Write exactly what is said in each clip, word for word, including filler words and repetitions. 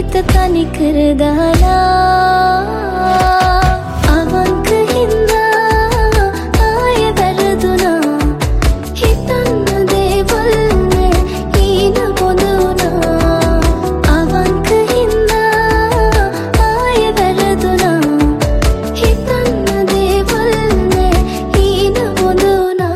හිත තනි කර දාලා අවංක හින්දා ආයෙ වැරදුනා හිතන්න දේවල් නේ ඊන පොද වුණා අවංක හින්දා ආයෙ වැරදුනා හිතන්න දේවල් නේ ඊන පොද වුණා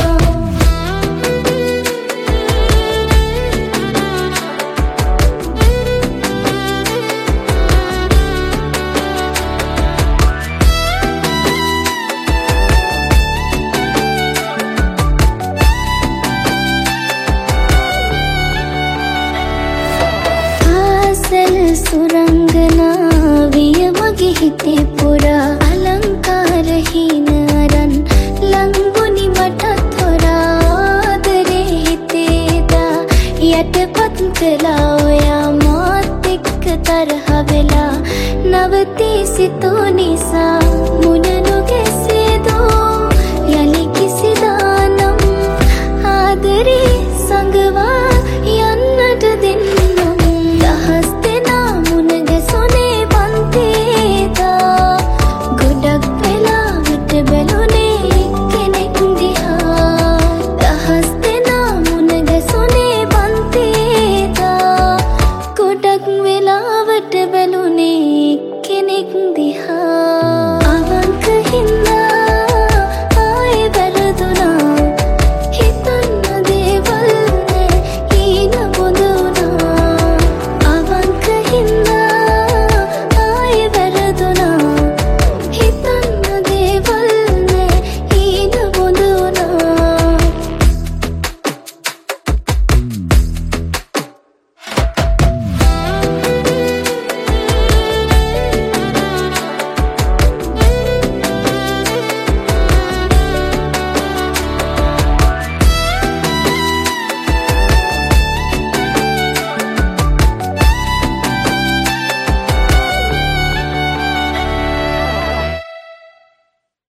සුරංගනා විය මගේ හිතේ පුරා අලංකාර හීන අරන් ලංගුනි මටත් හොරා ආදරේ හිතේදා යටපත් කළා